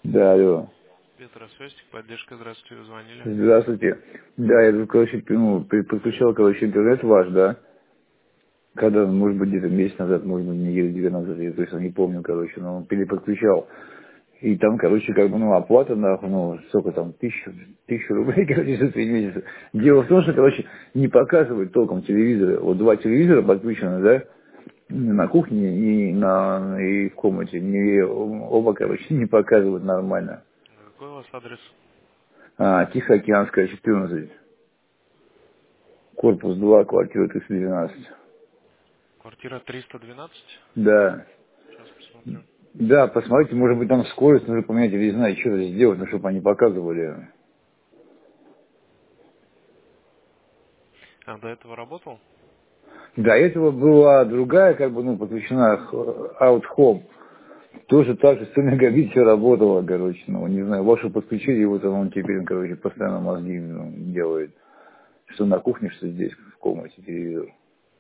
Да, алло. Петр Свестик, поддержка, здравствуйте, вы звонили. Здравствуйте. Да, я тут, короче, подключал, короче, интернет ваш, да? Когда, может быть, где-то месяц назад, может быть, неделю, две назад, я точно не помню, короче, но переподключал. И там, короче, как бы, ну, оплата, нахуй, ну, сколько там, тысячу рублей, короче, за 3 месяца. Дело в том, что, короче, не показывает толком телевизоры. Вот два телевизора подключены, да? На кухне и в комнате. Оба, короче, не показывают нормально. Какой у вас адрес? Тихоокеанская, 14. Корпус 2, квартира 312. Квартира 312. Да. Сейчас посмотрю. Да, посмотрите, может быть, там скорость нужно поменять или не знаю, что сделать, ну, чтобы они показывали. А до этого работал? До этого была другая, как бы, ну, подключена Out Home. Тоже так же 100 мегабит все работало, короче, ну, не знаю, вашу подключили, и вот он теперь, короче, постоянно мозги ну, делает. Что на кухне, что здесь, в комнате телевизор.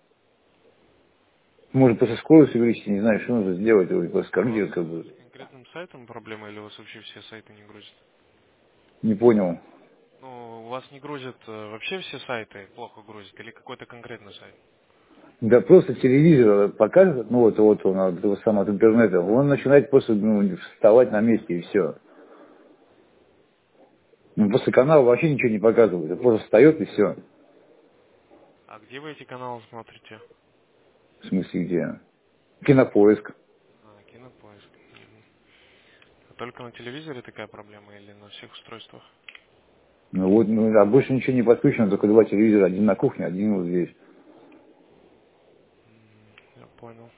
Может, после скорости увеличить, не знаю, что нужно сделать, его просто У вас скормить, как бы. с конкретным сайтом проблема или у вас вообще все сайты не грузят? Не понял. Ну, у вас не грузят вообще все сайты, плохо грузят, или какой-то конкретный сайт? Да просто телевизор показывает, ну вот он от этого самого от интернета, он начинает просто ну, вставать на месте и все. Ну, после канала вообще ничего не показывает, он просто встает и все. А где вы эти каналы смотрите? В смысле где? Кинопоиск. Кинопоиск. А только на телевизоре такая проблема или на всех устройствах? Ну вот, ну, а больше ничего не подключено, только два телевизора, один на кухне, один вот здесь. Я понял.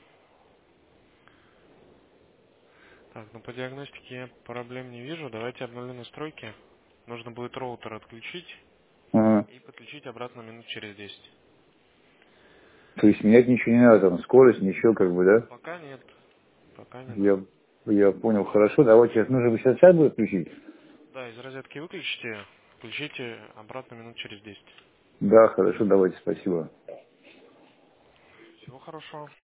Так, ну по диагностике я проблем не вижу. Давайте обновлю настройки. Нужно будет роутер отключить Ага. и подключить обратно минут через 10. То есть менять ничего не надо, там скорость, ничего как бы, да? Пока нет. Пока не надо. Я понял, хорошо, давайте сейчас нужно сейчас сайт будет включить. Да, из розетки выключите, включите обратно минут через 10. Да, хорошо, давайте, спасибо. Всего хорошего.